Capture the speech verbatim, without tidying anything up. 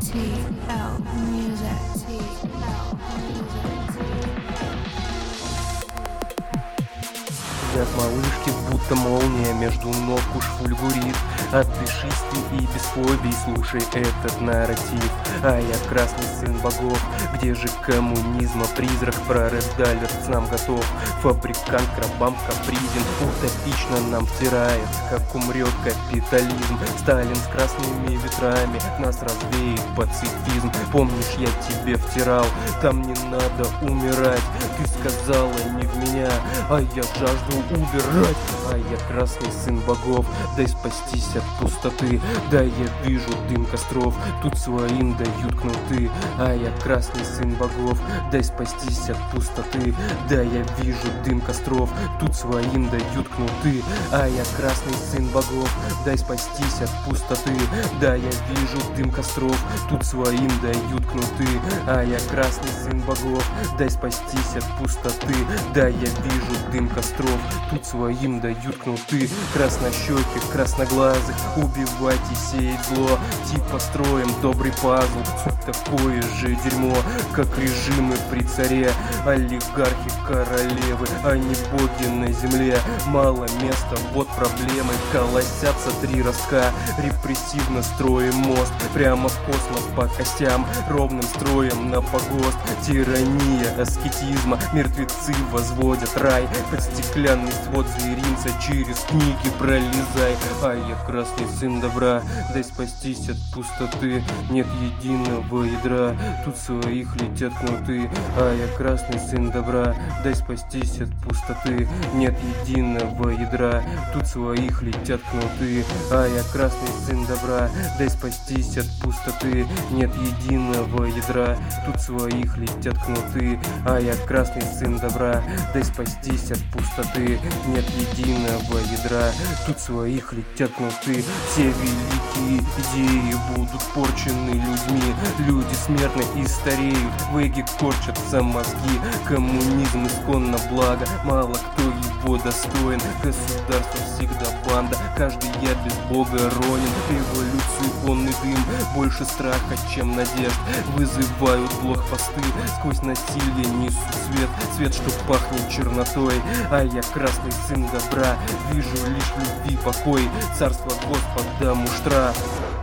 T L music. T L music. Взгляд малышки, будто молния, между ног уж фульгурит. Отдышись ты и без фобий слушай этот нарратив. А я красный сын богов, где же коммунизма призрак? Про Red нам готов, фабрикант к рабам капризен. Утопично нам втирает, как умрет капитализм. Сталин с красными ветрами нас развеет пацифизм. Помнишь, я тебе втирал, там не надо умирать. Ты сказала не в меня, а я жажду убирать. А я красный сын богов, дай спастись от пустоты. Да, я вижу дым костров, тут своим дают кнуты. А я красный сын богов, дай спастись от пустоты. Да, я вижу дым костров, тут своим дают кнуты. А я красный сын богов, дай спастись от пустоты. Да, я вижу дым костров, тут своим дают кнуты. А я красный сын богов, дай спастись от пустоты. Да, я вижу дым костров, тут своим дают кнуты. Краснощеких, красноглазых, убивать и сеять зло. Типа строим добрый пазл, такое же дерьмо, как режимы при царе. Олигархи, королевы, а не боги на земле. Мало места, вот проблемы, колосятся три ростка. Репрессивно строим мост, прямо в космос по костям. Ровным строем на погост, тирания аскетизма. Мертвецы возводят рай, под стеклянный свод зверинца. Через книги пролезай. А я красный сын добра, дай спастись от пустоты. Нет единого ядра, тут своих летят кнуты. А я красный сын добра, дай спастись от пустоты. Нет единого ядра, тут своих летят кнуты. А я красный сын добра, дай спастись от пустоты. Нет единого ядра, тут своих летят кнуты. А я красный сын добра, дай спастись от пустоты. Нет единого ядра, тут своих летят кнуты. Все великие идеи будут порчены людьми. Люди смертны и стареют, в эге корчатся мозги. Коммунизм исконно благо, мало кто его достоин. Государство всегда банда, каждый я без бога ронен. Революционный дым, больше страха, чем надежд. Вызывают блокпосты, сквозь насилие несу свет. Свет, что пахнет чернотой. А я красный сын добра, вижу лишь любви покой. Царство Господа муштра.